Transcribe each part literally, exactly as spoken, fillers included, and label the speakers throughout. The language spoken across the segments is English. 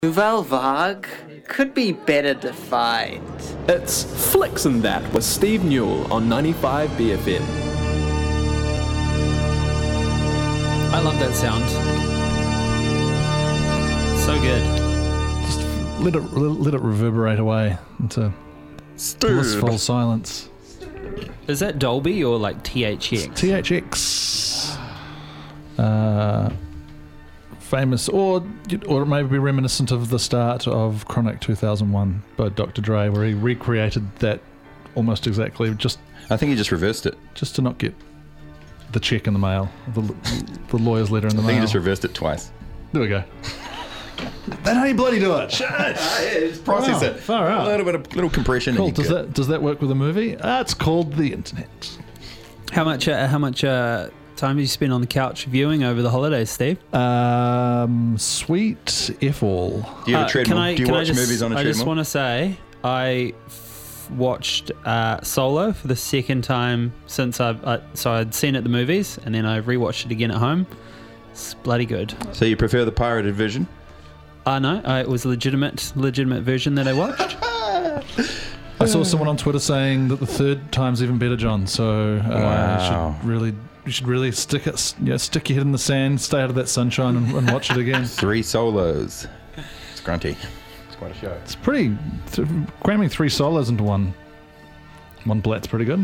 Speaker 1: Nouvelle Vague could be better defined.
Speaker 2: It's Flicks and That with Steve Newell on ninety-five B F M.
Speaker 3: I love that sound. So good.
Speaker 4: Just let it let it reverberate away into blissful silence.
Speaker 3: Is that Dolby or like T H X?
Speaker 4: T H X. Uh, famous, or or it may be reminiscent of the start of Chronic two thousand one by Doctor Dre, where he recreated that almost exactly, just
Speaker 5: I think he just reversed it.
Speaker 4: just to not get the check in the mail, the the lawyer's letter in the
Speaker 5: I
Speaker 4: mail.
Speaker 5: think he just reversed it twice.
Speaker 4: There we go. That's how you bloody do it.
Speaker 5: Process
Speaker 4: Wow,
Speaker 5: it.
Speaker 4: far out.
Speaker 5: A little bit of little compression.
Speaker 4: Cool.
Speaker 5: And you're
Speaker 4: Does
Speaker 5: good.
Speaker 4: that does that work with a movie? Ah, it's called the internet.
Speaker 3: How much? Uh, how much uh, time have you spent on the couch viewing over the holidays, Steve?
Speaker 4: Um, sweet F all.
Speaker 5: Do you have
Speaker 3: Uh,
Speaker 5: a treadmill?
Speaker 3: can I,
Speaker 5: Do you
Speaker 3: can
Speaker 5: watch
Speaker 3: I just,
Speaker 5: movies on a
Speaker 3: I
Speaker 5: treadmill?
Speaker 3: just want to say I f- watched uh, Solo for the second time since I've uh, so I'd seen it at the movies and then I rewatched it again at home. It's bloody good.
Speaker 5: So you prefer the pirated version?
Speaker 3: I uh, know uh, it was a legitimate legitimate version that I watched.
Speaker 4: I saw someone on Twitter saying that the third time's even better, John. So uh,
Speaker 5: Wow.
Speaker 4: you should really, you should really stick it, you know, stick your head in the sand, stay out of that sunshine, and, and watch it again.
Speaker 5: Three solos. It's grunty. It's quite a show.
Speaker 4: It's pretty. Th- cramming three solos into one, one blat's pretty good.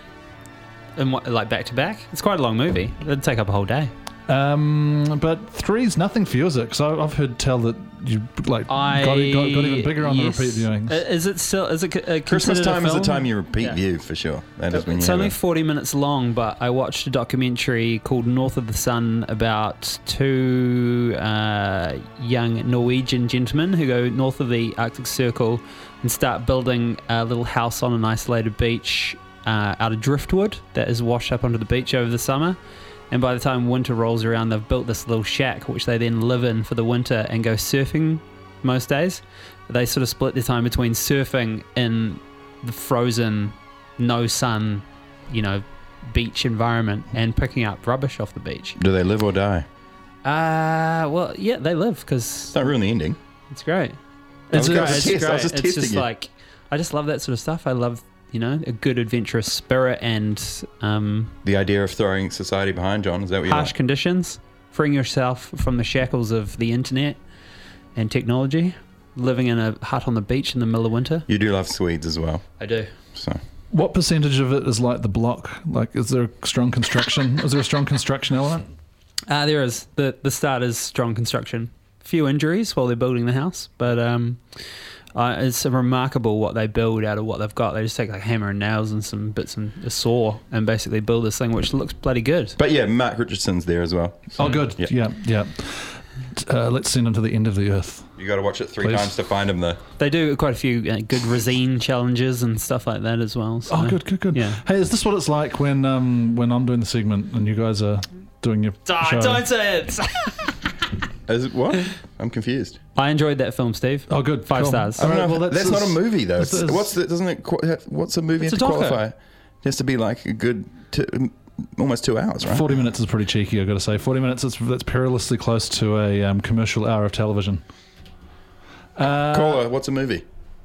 Speaker 3: And what, like back to back. It's quite a long movie. It'd take up a whole day.
Speaker 4: Um, but three's nothing for you, is it? Because I've heard tell that you like
Speaker 3: I
Speaker 4: got, it- got, got even bigger on
Speaker 3: yes.
Speaker 4: the repeat viewings.
Speaker 3: Uh, Is it still? Is it a
Speaker 5: Christmas time is the
Speaker 3: film?
Speaker 5: time you repeat
Speaker 3: Yeah.
Speaker 5: view for sure. That is when you
Speaker 3: It's
Speaker 5: have
Speaker 3: only
Speaker 5: a-
Speaker 3: forty minutes long, but I watched a documentary called North of the Sun about two uh, young Norwegian gentlemen who go north of the Arctic Circle and start building a little house on an isolated beach uh, out of driftwood that is washed up onto the beach over the summer. And by the time winter rolls around, they've built this little shack which they then live in for the winter and go surfing most days. They sort of split their time between surfing in the frozen, no sun, you know, beach environment and picking up rubbish off the beach.
Speaker 5: Do they live or die?
Speaker 3: Uh, well, yeah, they live because
Speaker 5: Don't ruin the ending.
Speaker 3: it's great.
Speaker 5: I
Speaker 3: It's
Speaker 5: was
Speaker 3: great.
Speaker 5: gonna
Speaker 3: It's
Speaker 5: test- I
Speaker 3: great.
Speaker 5: was just
Speaker 3: It's
Speaker 5: testing
Speaker 3: just
Speaker 5: you.
Speaker 3: like, I just love that sort of stuff. I love, you know, a good adventurous spirit and um,
Speaker 5: The idea of throwing society behind, John, is that what you
Speaker 3: harsh
Speaker 5: like?
Speaker 3: conditions, freeing yourself from the shackles of the internet and technology, living in a hut on the beach in the middle of winter.
Speaker 5: You do love Swedes as well.
Speaker 3: I do.
Speaker 5: So
Speaker 4: What percentage of it is like the block? Like, is there a strong construction? is there a strong construction element?
Speaker 3: Uh, there is. The, the start is strong construction. Few injuries while they're building the house, but um, uh, it's remarkable what they build out of what they've got. They just take like hammer and nails and some bits and a saw and basically build this thing which looks bloody good.
Speaker 5: But yeah, Mark Richardson's there as well. So,
Speaker 4: Oh, good.
Speaker 5: Yeah.
Speaker 4: Yeah, yeah. Uh, let's send him to the end of the earth.
Speaker 5: You got to watch it three
Speaker 4: Please.
Speaker 5: times to find him though.
Speaker 3: They do quite a few uh, good Razine challenges and stuff like that as well. So.
Speaker 4: Oh, good, good, good.
Speaker 3: Yeah.
Speaker 4: Hey, is this what it's like when um when I'm doing the segment and you guys are doing your
Speaker 3: Ah,
Speaker 4: show?
Speaker 3: don't say it.
Speaker 5: Is it what? I'm confused.
Speaker 3: I enjoyed that film, Steve.
Speaker 4: Oh, good.
Speaker 3: Five
Speaker 4: cool.
Speaker 3: stars.
Speaker 5: I don't
Speaker 4: Alright,
Speaker 5: know.
Speaker 4: well,
Speaker 5: that's,
Speaker 4: that's-
Speaker 5: not a movie though.
Speaker 4: that's- that's-
Speaker 5: What's the, doesn't it? qu- have- What's a movie
Speaker 3: It's
Speaker 5: have
Speaker 3: a
Speaker 5: to
Speaker 3: doco.
Speaker 5: qualify? It has to be like a good, two, almost two hours, right?
Speaker 4: Forty minutes is pretty cheeky. I've got to say, forty minutes is that's perilously close to a um, commercial hour of television. Uh,
Speaker 5: Caller, what's a movie?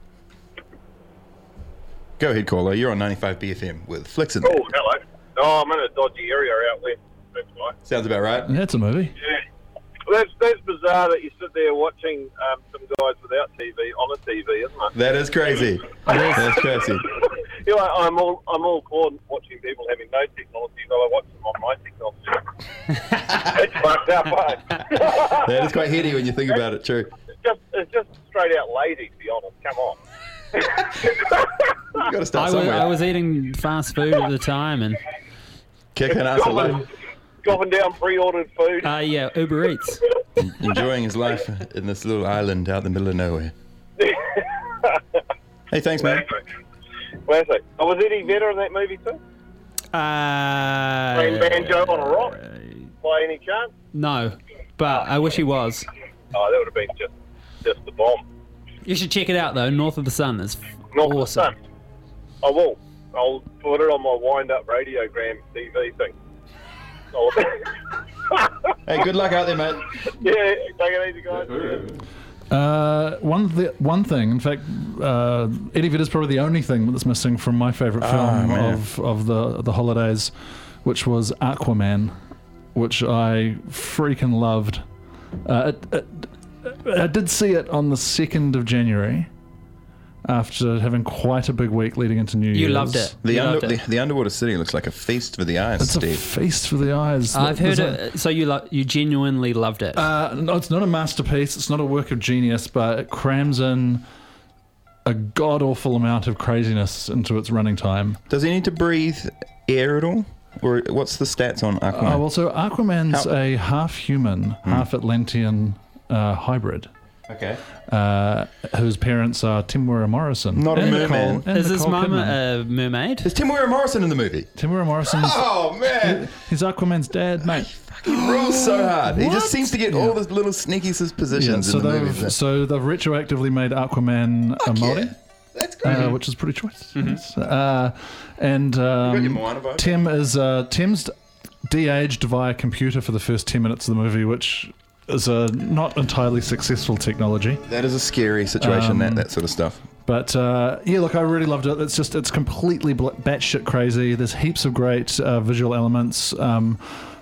Speaker 5: Go ahead, caller. You're on ninety-five B F M with Flicks and That.
Speaker 6: Oh, hello. Oh, I'm in a dodgy area out there. That's why.
Speaker 5: Sounds about right.
Speaker 4: Yeah, it's a movie.
Speaker 6: Yeah. Well, that's, that's bizarre that you sit there watching um, some guys without T V on a T V, isn't it?
Speaker 5: That is crazy. That's crazy.
Speaker 6: You're like, I'm all I'm all for watching people having no technology, but I watch them on my technology. It's fucked up, eh?
Speaker 5: That is quite heady when you think about it. True.
Speaker 6: It's just it's just straight out lazy, to be honest. Come on.
Speaker 5: You got to start
Speaker 3: I was,
Speaker 5: somewhere.
Speaker 3: I was eating fast food at the time and
Speaker 5: Kicking ass
Speaker 6: Gobbling,
Speaker 5: alone.
Speaker 6: gobbling down pre-ordered food.
Speaker 3: uh, yeah, Uber Eats.
Speaker 5: Enjoying his life in this little island out in the middle of nowhere. Hey, thanks, man.
Speaker 6: Where's it? Oh, was Eddie Vedder in that movie too?
Speaker 3: Uh,
Speaker 6: Playing banjo on a rock? By any chance?
Speaker 3: No, but I wish he was.
Speaker 6: Oh, that would have been just just the bomb.
Speaker 3: You should check it out though. North of the Sun is
Speaker 6: North of the
Speaker 3: awesome.
Speaker 6: Sun. I will. I'll put it on my wind-up radiogram T V thing. I'll-
Speaker 5: Hey, good luck out there, mate.
Speaker 6: yeah, take it easy, guys.
Speaker 4: Uh, one th- one thing, in fact, uh, Eddie Vedder's probably the only thing that's missing from my favourite
Speaker 5: Oh,
Speaker 4: film
Speaker 5: man.
Speaker 4: of, of the the holidays, which was Aquaman, which I freaking loved. Uh, it, it, I did see it on the second of January, after having quite a big week leading into New Year's.
Speaker 3: You loved it.
Speaker 5: The,
Speaker 3: You
Speaker 5: under,
Speaker 3: loved
Speaker 5: the,
Speaker 3: it.
Speaker 5: the underwater city looks like a feast for the eyes,
Speaker 4: It's a
Speaker 5: Steve.
Speaker 4: feast for the eyes.
Speaker 3: I've heard
Speaker 4: There's a-
Speaker 3: it. So you lo- you genuinely loved it.
Speaker 4: Uh, no, it's not a masterpiece. It's not a work of genius, but it crams in a god awful amount of craziness into its running time.
Speaker 5: Does he need to breathe air at all? Or what's the stats on Aquaman?
Speaker 4: Uh, well, so Aquaman's
Speaker 5: How-
Speaker 4: a half human, half Atlantean uh, hybrid.
Speaker 5: okay.
Speaker 4: Uh, whose parents are Timura Morrison.
Speaker 5: Not a
Speaker 4: and
Speaker 5: merman.
Speaker 4: Nicole- and
Speaker 3: Is his
Speaker 4: Nicole
Speaker 3: mum
Speaker 4: Kidman.
Speaker 3: a mermaid?
Speaker 5: Is Timura Morrison in the movie?
Speaker 4: Timura Morrison's
Speaker 5: Oh, man.
Speaker 4: he's Aquaman's dad, mate.
Speaker 5: He rules so hard. He
Speaker 3: What?
Speaker 5: just seems to get all the little sneaky
Speaker 4: Yeah,
Speaker 5: positions
Speaker 4: so
Speaker 5: in the
Speaker 4: they've
Speaker 5: movie.
Speaker 4: so they've retroactively made Aquaman a Māori.
Speaker 5: Yeah. That's great.
Speaker 4: Uh, which is pretty choice. Yes. Uh, and um,
Speaker 5: got your Moana vote?
Speaker 4: Tim is uh, Tim's de-aged via computer for the first ten minutes of the movie, which is a not entirely successful technology.
Speaker 5: That is a scary situation,
Speaker 4: Um,
Speaker 5: that, that sort of stuff.
Speaker 4: But uh, yeah, look, I really loved it. It's just it's completely bl- batshit crazy. There's heaps of great uh, visual elements. Um,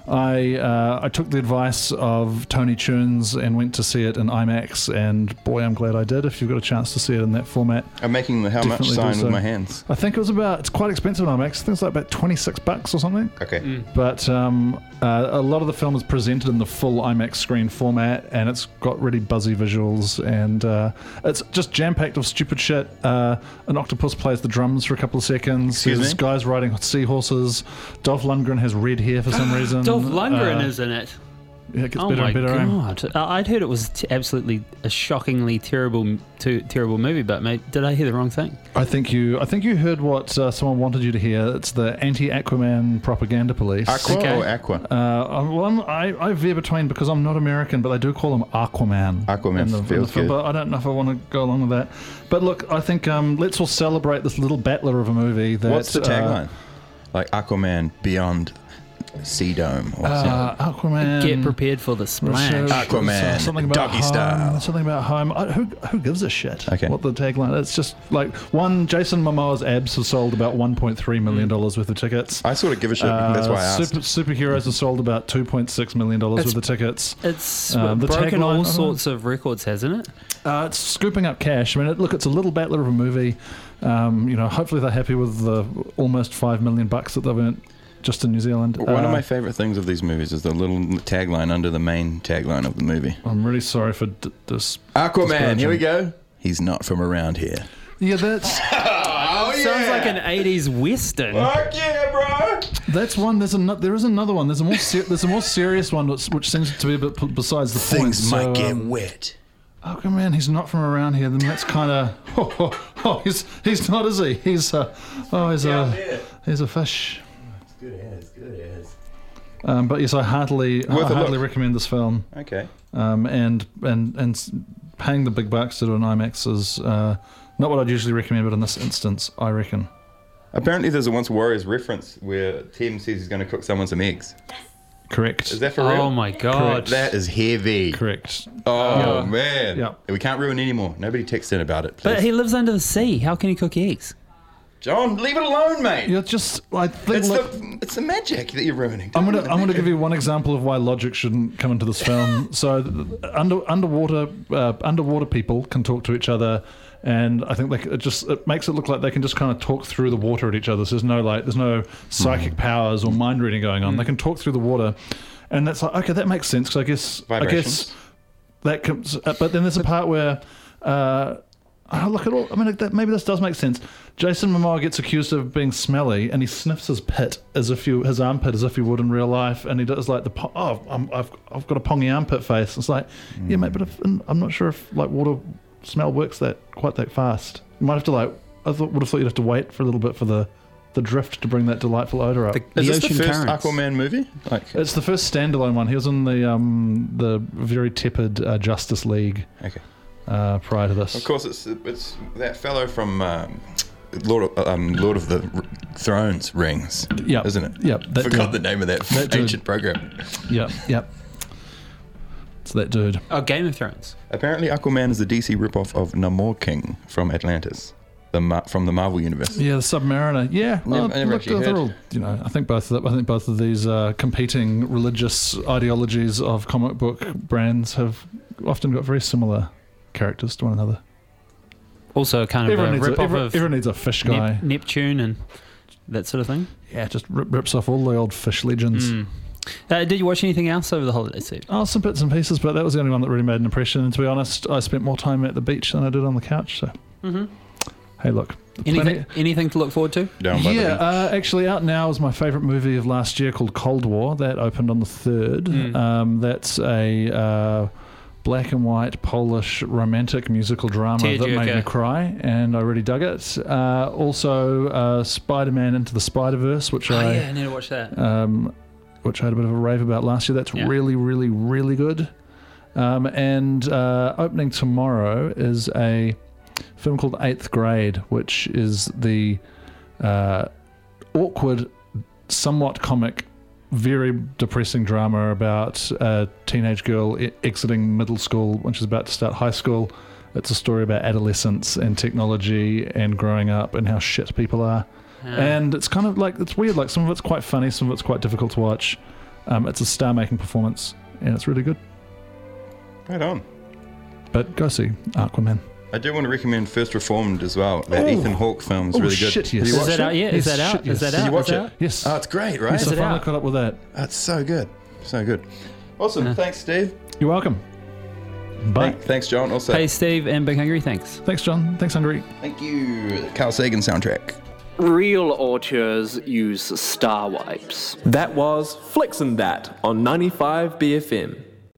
Speaker 4: I uh, I took the advice of Tony Tunes and went to see it in IMAX, and boy, I'm glad I did. If you've got a chance to see it in that format,
Speaker 5: I'm making the how much
Speaker 4: definitely do
Speaker 5: sign
Speaker 4: so.
Speaker 5: with my hands.
Speaker 4: I think it was about. It's quite expensive in IMAX. I think it's like about twenty-six bucks or something.
Speaker 5: Okay.
Speaker 4: But um, uh, a lot of the film is presented in the full IMAX screen format, and it's got really buzzy visuals, and uh, it's just jam-packed of stupid shit. Uh, an octopus plays the drums for a couple of seconds.
Speaker 5: Excuse
Speaker 4: There's
Speaker 5: me?
Speaker 4: guys riding seahorses. Dolph Lundgren has red hair for some reason.
Speaker 3: Dolph Lundgren
Speaker 4: Uh,
Speaker 3: is in it.
Speaker 4: Yeah, it gets
Speaker 3: Oh
Speaker 4: better
Speaker 3: my
Speaker 4: and better. eh?
Speaker 3: god! Uh, I'd heard it was t- absolutely a shockingly terrible, t- terrible movie. But mate, did I hear the wrong thing?
Speaker 4: I think you. I think you heard what uh, someone wanted you to hear. It's the anti-Aquaman propaganda police.
Speaker 5: Aqua
Speaker 3: Okay.
Speaker 5: or Aqua?
Speaker 4: Uh, I'm- well, I'm, I, I veer between because I'm not American, but I do call him Aquaman.
Speaker 5: Aquaman
Speaker 4: in the, in
Speaker 5: feels
Speaker 4: the film,
Speaker 5: good.
Speaker 4: But I don't know if I want to go along with that. But look, I think um, let's all celebrate this little battler of a movie. That,
Speaker 5: What's the
Speaker 4: uh,
Speaker 5: tagline? Like Aquaman Beyond Sea Dome or
Speaker 4: Uh, Aquaman.
Speaker 3: Get prepared for the splash.
Speaker 4: Show-
Speaker 5: Aquaman,
Speaker 4: something about
Speaker 5: doggy
Speaker 4: home,
Speaker 5: style.
Speaker 4: Something about home. I, who who gives a shit?
Speaker 5: Okay.
Speaker 4: What the tagline? It's just like one. Jason Momoa's abs have sold about one point three million dollars worth of tickets.
Speaker 5: I sort of give a shit.
Speaker 4: Uh,
Speaker 5: That's why I asked.
Speaker 4: super, superheroes have sold about two point six million dollars
Speaker 3: It's-
Speaker 4: worth of tickets.
Speaker 3: It's
Speaker 4: Um, the
Speaker 3: broken
Speaker 4: tagline-
Speaker 3: all sorts of records, hasn't it?
Speaker 4: Uh, it's scooping up cash. I mean, it, look, it's a little battler of a movie. Um, you know, hopefully they're happy with the almost five million bucks that they've earned just in New Zealand.
Speaker 5: One
Speaker 4: Uh,
Speaker 5: of my favorite things of these movies is the little tagline under the main tagline of the movie.
Speaker 4: I'm really sorry for d- this.
Speaker 5: Aquaman, here we
Speaker 4: disparaging.
Speaker 5: go. He's not from around here.
Speaker 4: Yeah, that's
Speaker 5: Oh,
Speaker 3: Sounds like an eighties western.
Speaker 5: Fuck yeah, bro!
Speaker 4: that's one. There's another. There is another one. There's a more ser- there's a more serious one, which, which seems to be a bit p- besides the point.
Speaker 5: Things might
Speaker 4: So,
Speaker 5: get
Speaker 4: um,
Speaker 5: wet.
Speaker 4: Aquaman, he's not from around here. Then that's kind of. Oh, oh, oh, he's he's not, is he? He's uh, oh, he's a he's a fish.
Speaker 5: Good as, good as.
Speaker 4: Um, but yes, I heartily, I
Speaker 5: Worth a
Speaker 4: heartily
Speaker 5: look.
Speaker 4: recommend this film.
Speaker 5: Okay.
Speaker 4: Um, and and and s- paying the big bucks to do an IMAX is uh, not what I'd usually recommend, but in this instance, I reckon.
Speaker 5: Apparently, there's a Once Warriors reference where Tim says he's going to cook someone some eggs.
Speaker 4: Correct.
Speaker 5: Is that for real?
Speaker 3: Oh my god!
Speaker 5: That is heavy.
Speaker 4: Correct.
Speaker 5: Oh,
Speaker 4: Yeah.
Speaker 5: man.
Speaker 4: Yeah.
Speaker 5: We can't ruin anymore. Nobody text in about it, please.
Speaker 3: But he lives under the sea. How can he cook eggs?
Speaker 5: John, leave it alone, mate.
Speaker 4: You're just. I think.
Speaker 5: It's
Speaker 4: look,
Speaker 5: the it's the magic that you're ruining.
Speaker 4: I'm gonna
Speaker 5: Don't
Speaker 4: I'm
Speaker 5: ruin
Speaker 4: gonna
Speaker 5: the
Speaker 4: give you
Speaker 5: magic.
Speaker 4: one example of why logic shouldn't come into this film. So, th- under underwater uh, underwater people can talk to each other, and I think they, c- it just it makes it look like they can just kind of talk through the water at each other. So there's no like there's no psychic powers or mind reading going on. They can talk through the water, and that's like okay, that makes sense because I guess I
Speaker 5: Vibrations.
Speaker 4: guess that comes. Uh, but then there's a part where. Uh, Oh, look at all. I mean, that, maybe this does make sense. Jason Momoa gets accused of being smelly, and he sniffs his pit as if you his armpit as if he would in real life, and he does like the po- oh, I'm, I've I've got a pongy armpit face. It's like, yeah, mate, but if, I'm not sure if like water smell works that quite that fast. You might have to like. I thought would have thought you'd have to wait for a little bit for the the drift to bring that delightful odor up.
Speaker 3: The,
Speaker 5: Is
Speaker 3: the
Speaker 5: this the
Speaker 3: ocean
Speaker 5: first
Speaker 3: currents.
Speaker 5: Aquaman movie? Like,
Speaker 4: It's the first standalone one. He was in the um the very tepid uh, Justice League
Speaker 5: okay.
Speaker 4: uh, prior to this.
Speaker 5: Of course, it's it's that fellow from um, Lord of, um, Lord of the R- Thrones rings,
Speaker 4: Yep.
Speaker 5: isn't it?
Speaker 4: Yep, that
Speaker 5: Forgot
Speaker 4: dude.
Speaker 5: the name of that,
Speaker 4: That dude.
Speaker 5: ancient program.
Speaker 4: Yep, yep. It's that dude.
Speaker 3: Oh, Game of Thrones.
Speaker 5: Apparently, Aquaman is the D C ripoff of Namor King from Atlantis, the Ma- from the Marvel universe.
Speaker 4: Yeah, the Submariner. Yeah, well,
Speaker 5: Never- I never
Speaker 4: look,
Speaker 5: actually
Speaker 4: they're
Speaker 5: heard.
Speaker 4: all, you know, I think both. Of, I think both of these uh, competing religious ideologies of comic book brands have often got very similar characters to one another.
Speaker 3: Also, kind of
Speaker 4: Everyone
Speaker 3: a
Speaker 4: needs a,
Speaker 3: rip-off
Speaker 4: everyone,
Speaker 3: of
Speaker 4: everyone needs a fish guy.
Speaker 3: Nep- Neptune and that sort of thing.
Speaker 4: Yeah, just rip, rips off all the old fish legends.
Speaker 3: Mm. Uh, did you watch anything else over the holiday season?
Speaker 4: Oh, some bits and pieces, but that was the only one that really made an impression. And to be honest, I spent more time at the beach than I did on the couch. So,
Speaker 3: Mm-hmm.
Speaker 4: hey, look.
Speaker 3: Anything,
Speaker 4: plenty-
Speaker 3: anything to look forward to?
Speaker 5: Down by
Speaker 4: Yeah,
Speaker 5: the beach.
Speaker 4: uh, actually, out now is my favourite movie of last year called Cold War. That opened on the third.
Speaker 3: Mm.
Speaker 4: Um, that's a uh, black and white Polish romantic musical drama that made
Speaker 3: Tearjerker.
Speaker 4: me cry, and I really dug it. Uh, also, uh, Spider-Man Into the Spider-Verse, which
Speaker 3: Oh,
Speaker 4: I
Speaker 3: yeah, I need to watch that.
Speaker 4: um, which I had a bit of a rave about last year. That's
Speaker 3: Yeah.
Speaker 4: really, really, really good. Um, and uh, opening tomorrow is a film called Eighth Grade, which is the uh, awkward, somewhat comic, very depressing drama about a teenage girl e- exiting middle school when she's about to start high school. It's a story about adolescence and technology and growing up and how shit people are.
Speaker 3: Yeah.
Speaker 4: And it's kind of like, it's weird, like some of it's quite funny, some of it's quite difficult to watch. Um, it's a star-making performance, and it's really good.
Speaker 5: Right on.
Speaker 4: But go see Aquaman.
Speaker 5: I do want to recommend First Reformed as well. That
Speaker 4: Oh.
Speaker 5: Ethan Hawke film is
Speaker 4: Oh,
Speaker 5: really good.
Speaker 4: shit,
Speaker 5: Have
Speaker 4: yes.
Speaker 5: you
Speaker 3: Is
Speaker 5: watched
Speaker 3: that
Speaker 5: it?
Speaker 3: out yet? Is
Speaker 4: Yes,
Speaker 3: that out?
Speaker 4: shit,
Speaker 3: Is
Speaker 4: yes.
Speaker 3: that
Speaker 4: Did
Speaker 3: out?
Speaker 5: you watch
Speaker 3: Is that
Speaker 5: it?
Speaker 3: out?
Speaker 4: Yes.
Speaker 5: Oh, it's great, right?
Speaker 4: yes,
Speaker 3: Is
Speaker 4: I
Speaker 3: it
Speaker 4: finally
Speaker 3: out?
Speaker 4: caught up with that.
Speaker 5: That's so good. So good. Awesome.
Speaker 3: Yeah.
Speaker 5: Thanks, Steve.
Speaker 4: You're welcome. Bye.
Speaker 5: Thank- thanks, John. Also,
Speaker 3: Hey, Steve and Big Hungry, thanks.
Speaker 4: Thanks, John. Thanks, Hungary.
Speaker 5: thank you. Carl Sagan soundtrack.
Speaker 1: Real auteurs use star wipes.
Speaker 2: That was Flicks and That on ninety-five B F M.